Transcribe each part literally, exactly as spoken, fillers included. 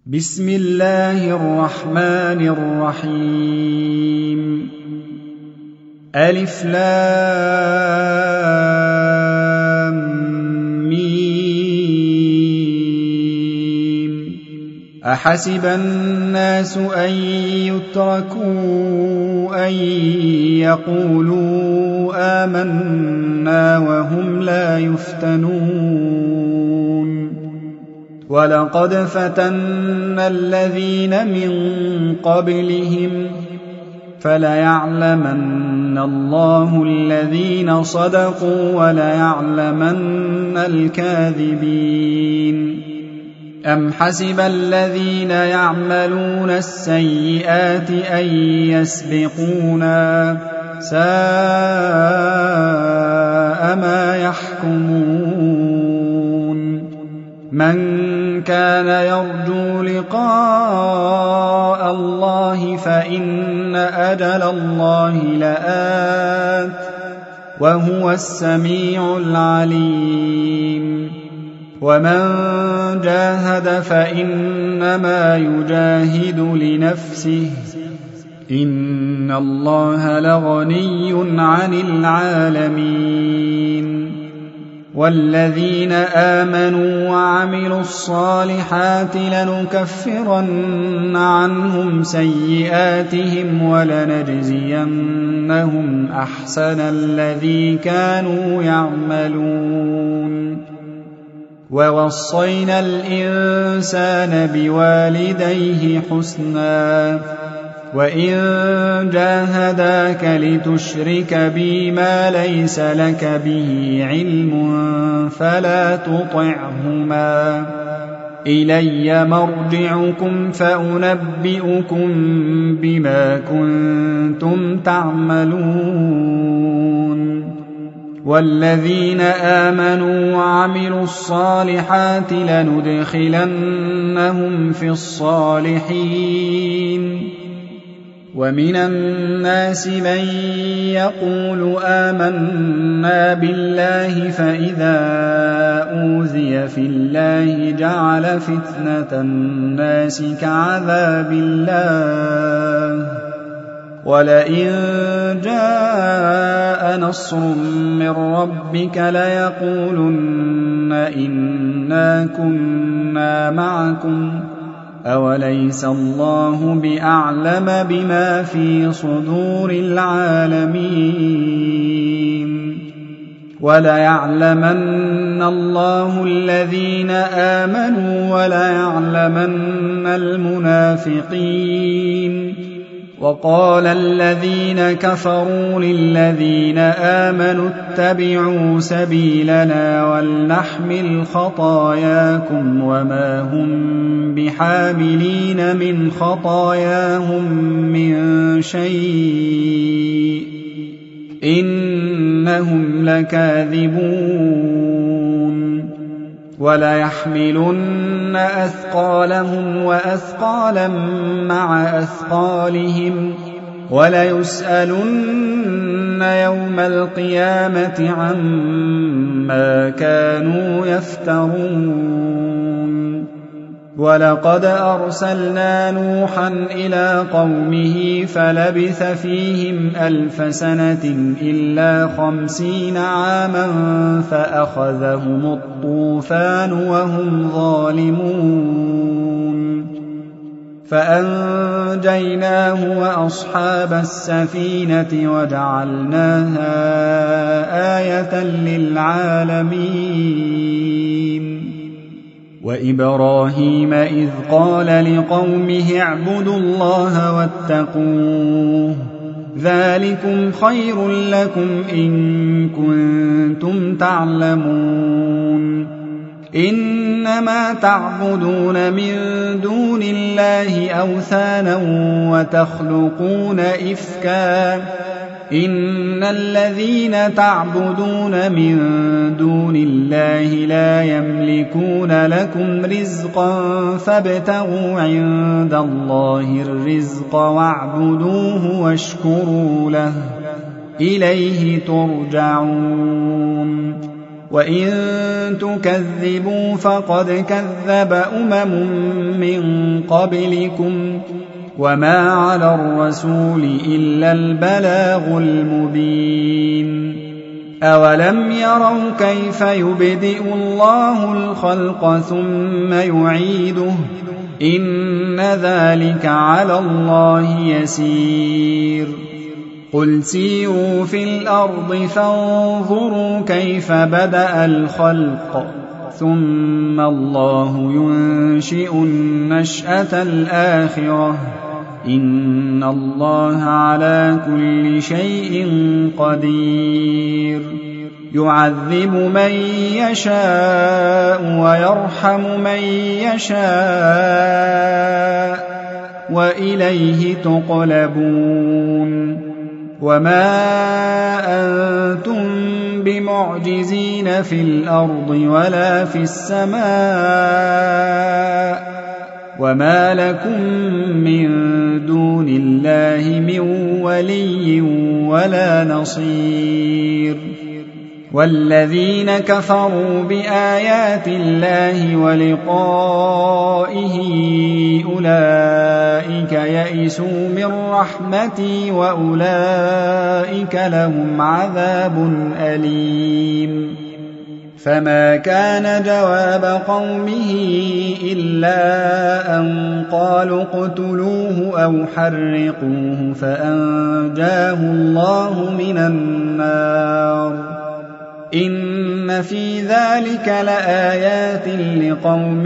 بسم الله الرحمن الرحيم ألف لام ميم أحسب الناس أن يتركوا أن يقولوا آمنا وهم لا يفتنون ولقد فتنا الذين من قبلهم فليعلمن الله الذين صدقوا وليعلمن الكاذبين أم حسب الذين يعملون السيئات أن يسبقونا ساء ما يحكمون من كان يرجو لقاء الله فإن أجل الله لآت وهو السميع العليم ومن جاهد فإنما يجاهد لنفسه إن الله لغني عن العالمين والذين آمنوا وعملوا الصالحات لنكفرن عنهم سيئاتهم ولنجزينهم أحسن الذي كانوا يعملون ووصينا الإنسان بوالديه حسنا وإن جاهداك لتشرك بي ما ليس لك به علم فلا تطعهما إلي مرجعكم فأنبئكم بما كنتم تعملون والذين آمنوا وعملوا الصالحات لندخلنهم في الصالحين ومن الناس من يقول آمنا بالله فإذا أوذي في الله جعل فتنة الناس كعذاب الله ولئن جاء نصر من ربك ليقولن إنا كنا معكم أوليس الله بأعلم بما في صدور العالمين وليعلمن الله الذين آمنوا وليعلمن المنافقين وقال الذين كفروا للذين آمنوا اتبعوا سبيلنا ولنحمل خطاياكم وما هم بحاملين من خطاياهم من شيء إنهم لكاذبون وليحملن أثقالهم وأثقالا مع أثقالهم وليسألن يوم القيامة عما كانوا يفترون ولقد أرسلنا نوحا إلى قومه فلبث فيهم ألف سنة إلا خمسين عاما فأخذهم الطوفان وهم ظالمون فأنجيناه وأصحاب السفينة وجعلناها آية للعالمين وإبراهيم إذ قال لقومه اعبدوا الله واتقوه ذلكم خير لكم إن كنتم تعلمون إنما تعبدون من دون الله أوثانا وتخلقون إفكا إن الذين تعبدون من دون الله لا يملكون لكم رزقا فابتغوا عند الله الرزق واعبدوه واشكروا له إليه ترجعون وإن تكذبوا فقد كذب أمم من قبلكم وما على الرسول إلا البلاغ المبين أولم يروا كيف يبدئ الله الخلق ثم يعيده إن ذلك على الله يسير قل سيروا في الأرض فانظروا كيف بدأ الخلق ثم الله ينشئ النشأة الآخرة إن الله على كل شيء قدير يعذب من يشاء ويرحم من يشاء وإليه تقلبون وما أنتم بمعجزين في الأرض ولا في السماء وما لكم من دون الله من ولي ولا نصير والذين كفروا بآيات الله ولقائه أولئك يئسوا من رحمتي وأولئك لهم عذاب أليم فما كان جواب قومه إلا أن قالوا اقتلوه أو حرقوه فأنجاه الله من النار إن في ذلك لآيات لقوم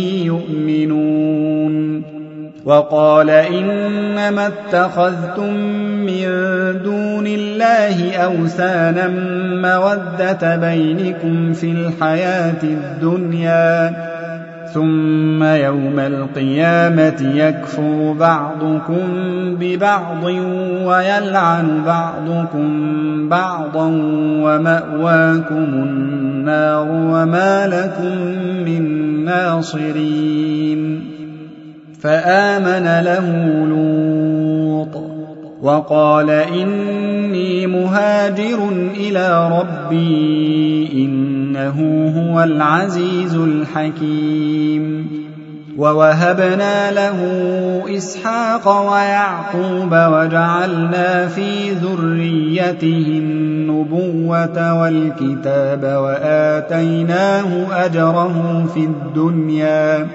يؤمنون وقال إنما اتخذتم من دون الله أوثانا مودة بينكم في الحياة الدنيا ثم يوم القيامة يكفر بعضكم ببعض ويلعن بعضكم بعضا ومأواكم النار وما لكم من ناصرين فآمن له لوط وقال إني مهاجر إلى ربي إنه هو العزيز الحكيم ووهبنا له إسحاق ويعقوب وجعلنا في ذريته النبوة والكتاب وآتيناه أجره في الدنيا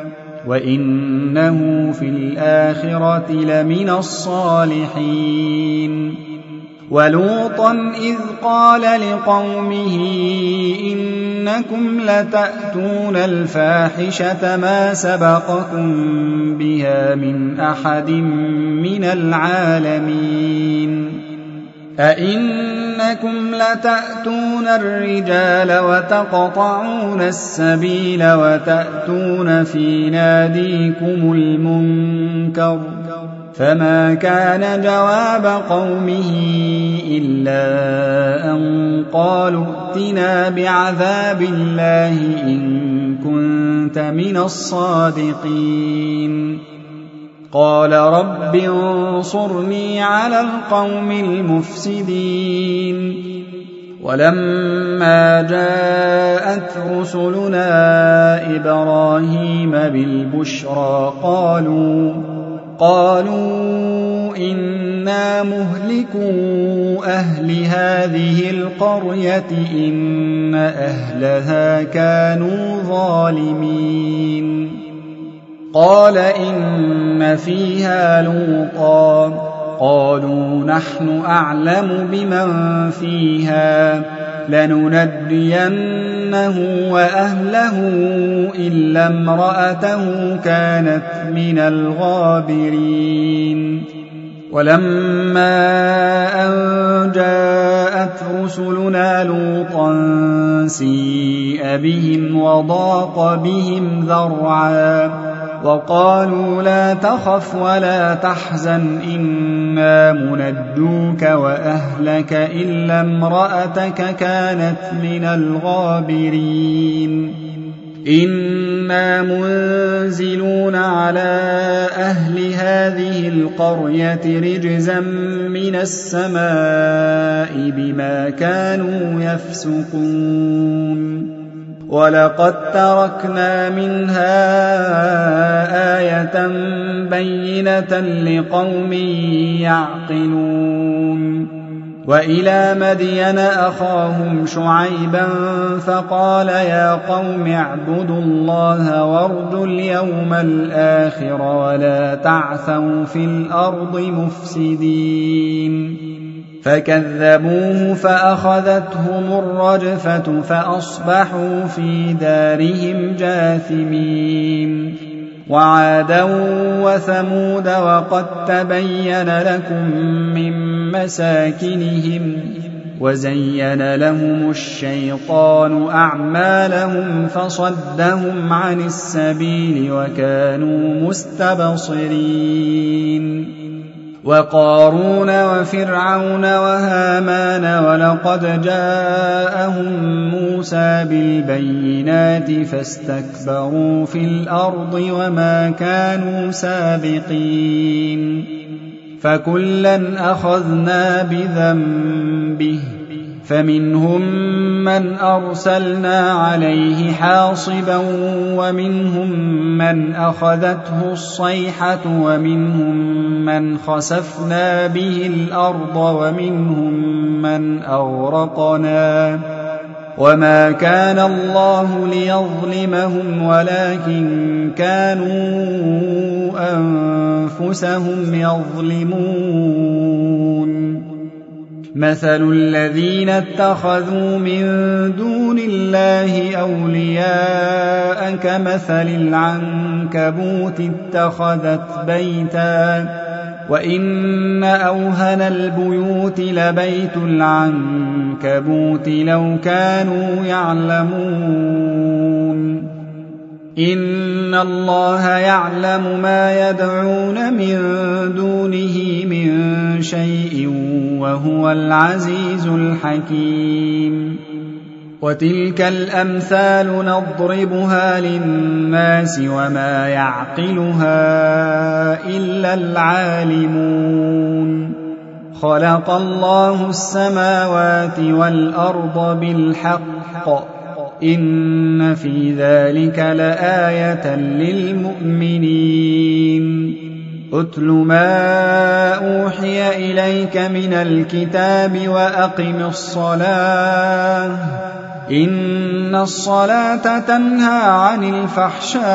وإنه في الآخرة لمن الصالحين ولوطا إذ قال لقومه إنكم لتأتون الفاحشة ما سبقكم بها من أحد من العالمين أئنكم لتأتون الرجال وتقطعون السبيل وتأتون في ناديكم المنكر فما كان جواب قومه إلا أن قالوا ائتنا بعذاب الله إن كنت من الصادقين قال رب انصرني على القوم المفسدين ولما جاءت رسلنا إبراهيم بالبشرى قالوا قالوا إنا مهلكو أهل هذه القرية إن أهلها كانوا ظالمين قال إن فيها لوطا قالوا نحن أعلم بمن فيها لننجينه وأهله إلا امرأته كانت من الغابرين ولما أن جاءت رسلنا لوطا سيء بهم وضاق بهم ذرعا وقالوا لا تخف ولا تحزن إنا منجوك وأهلك إلا امرأتك كانت من الغابرين إنا منزلون على أهل هذه هذه القرية رجزا من السماء بما كانوا يفسقون ولقد تركنا منها آية بينة لقوم يعقلون وإلى مدين أخاهم شعيبا فقال يا قوم اعبدوا الله وارجوا اليوم الآخر ولا تعثوا في الأرض مفسدين فكذبوه فأخذتهم الرجفة فأصبحوا في دارهم جاثمين وعادا وثمود وقد تبين لكم من مساكنهم وزين لهم الشيطان أعمالهم فصدهم عن السبيل وكانوا مستبصرين وقارون وفرعون وهامان ولقد جاءهم موسى بالبينات فاستكبروا في الأرض وما كانوا سابقين فكلا أخذنا بذنبه فمنهم من أرسلنا عليه حاصبا ومنهم من أخذته الصيحة ومنهم من خسفنا به الأرض ومنهم من أغرقنا وما كان الله ليظلمهم ولكن كانوا أنفسهم يظلمون مثل الذين اتخذوا من دون الله أولياء كمثل العنكبوت اتخذت بيتا وإن أوهن البيوت لبيت العنكبوت لو كانوا يعلمون إن الله يعلم ما يدعون من دونه من شيء وهو العزيز الحكيم وتلك الأمثال نضربها للناس وما يعقلها إلا العالمون خلق الله السماوات والأرض بالحق إن في ذلك لآية للمؤمنين أتل ما أوحي إليك من الكتاب وأقم الصلاة إن الصلاة تنهى عن الفحشاء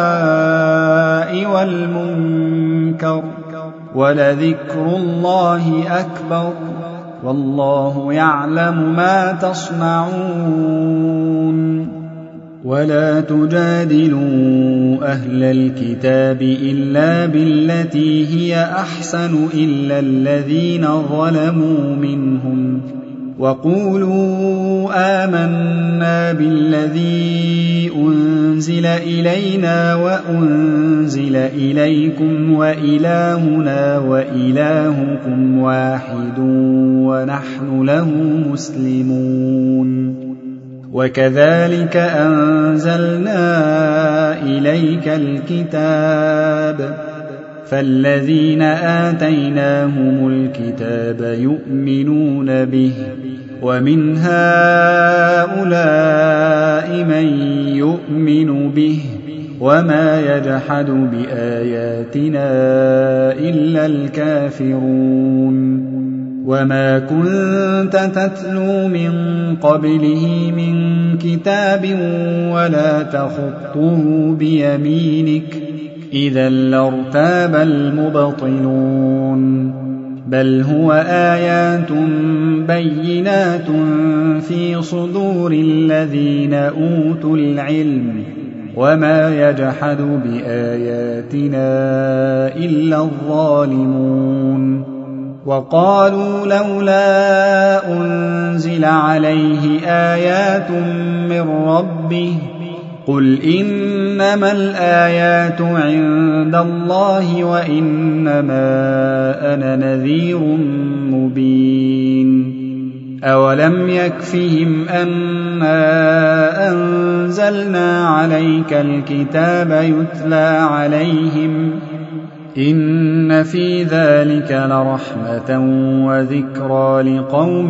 والمنكر ولذكر الله أكبر والله يعلم ما تصنعون ولا تجادلوا أهل الكتاب إلا بالتي هي أحسن إلا الذين ظلموا منهم وقولوا آمنا بالذي أنزل إلينا وأنزل إليكم وإلهنا وإلهكم واحد ونحن له مسلمون وكذلك أنزلنا إليك الكتاب فالذين آتيناهم الكتاب يؤمنون به ومن هؤلاء من يؤمن به وما يجحد بآياتنا إلا الكافرون وما كنت تتلو من قبله من كتاب ولا تخطه بيمينك إذا لارتاب المبطلون بل هو آيات بينات في صدور الذين أوتوا العلم وما يجحد بآياتنا إلا الظالمون وقالوا لولا أنزل عليه آيات من ربه قل إنما الآيات عند الله وإنما أنا نذير مبين أولم يكفهم أنا أنزلنا عليك الكتاب يتلى عليهم إن في ذلك لرحمة وذكرى لقوم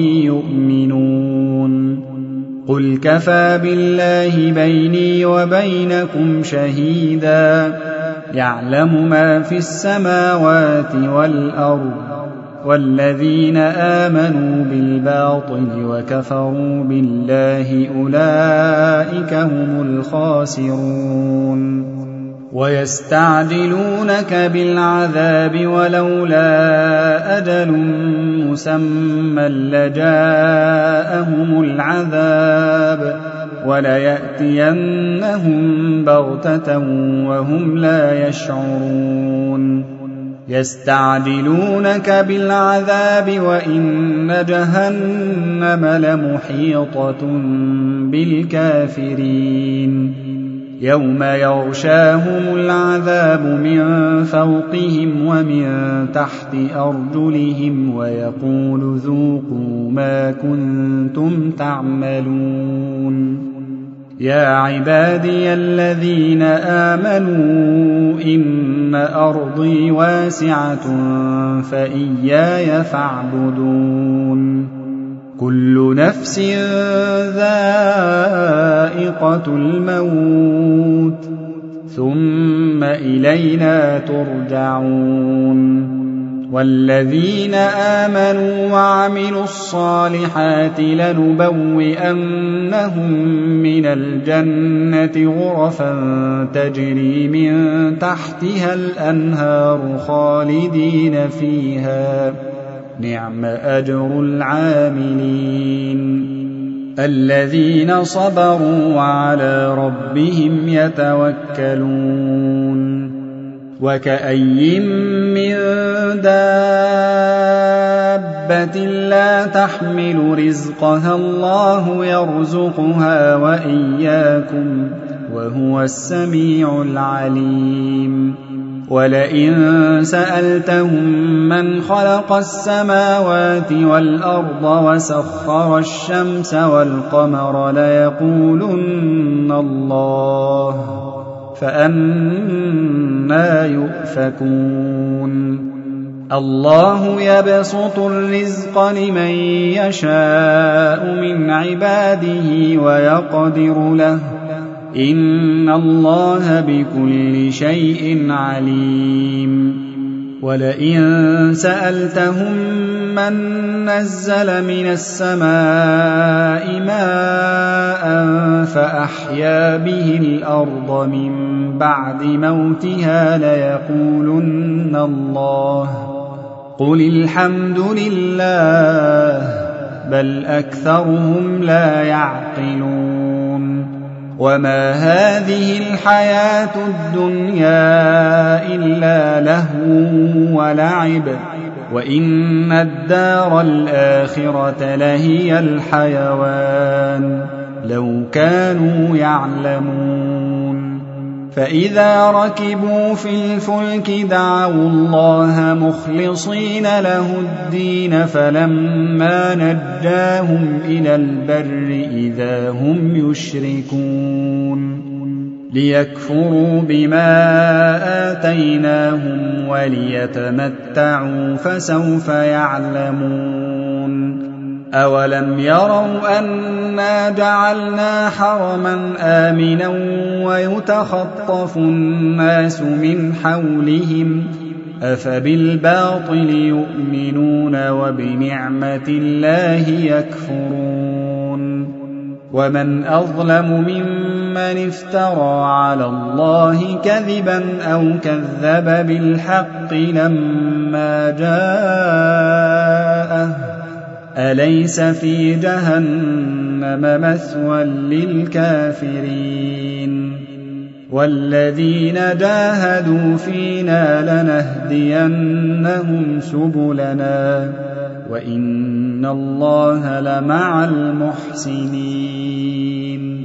يؤمنون قل كفى بالله بيني وبينكم شهيدا يعلم ما في السماوات والأرض والذين آمنوا بالباطل وكفروا بالله أولئك هم الخاسرون ويستعجلونك بالعذاب ولولا أجل مسمى لجاءهم العذاب وليأتينهم بغتة وهم لا يشعرون يستعجلونك بالعذاب وإن جهنم لمحيطة بالكافرين يوم يغشاهم العذاب من فوقهم ومن تحت أرجلهم ويقول ذوقوا ما كنتم تعملون يا عبادي الذين آمنوا إن أرضي واسعة فإياي فاعبدون كل نفس ذائقة الموت ثم إلينا ترجعون والذين آمنوا وعملوا الصالحات لنبوئنهم من الجنة غرفا تجري من تحتها الأنهار خالدين فيها نعم أجر العاملين الذين صبروا وعلى ربهم يتوكلون وكأي من دابة لا تحمل رزقها الله يرزقها وإياكم وهو السميع العليم ولئن سألتهم من خلق السماوات والأرض وسخر الشمس والقمر ليقولن الله فأنى يؤفكون الله يبسط الرزق لمن يشاء من عباده ويقدر له إن الله بكل شيء عليم ولئن سألتهم من نزل من السماء ماء فأحيا به الأرض من بعد موتها ليقولن الله قل الحمد لله بل أكثرهم لا يعقلون وما هذه الحياة الدنيا إلا لهو ولعب وإن الدار الآخرة لهي الحيوان لو كانوا يعلمون فإذا ركبوا في الفلك دعوا الله مخلصين له الدين فلما نجاهم إلى البر إذا هم يشركون ليكفروا بما آتيناهم وليتمتعوا فسوف يعلمون أولم يروا أنا جعلنا حرما آمنا ويتخطف الناس من حولهم أفبالباطل يؤمنون وبنعمة الله يكفرون ومن أظلم ممن افترى على الله كذبا أو كذب بالحق لما جاءه أليس في جهنم مثوى للكافرين والذين جاهدوا فينا لنهدينهم سبلنا وإن الله لمع المحسنين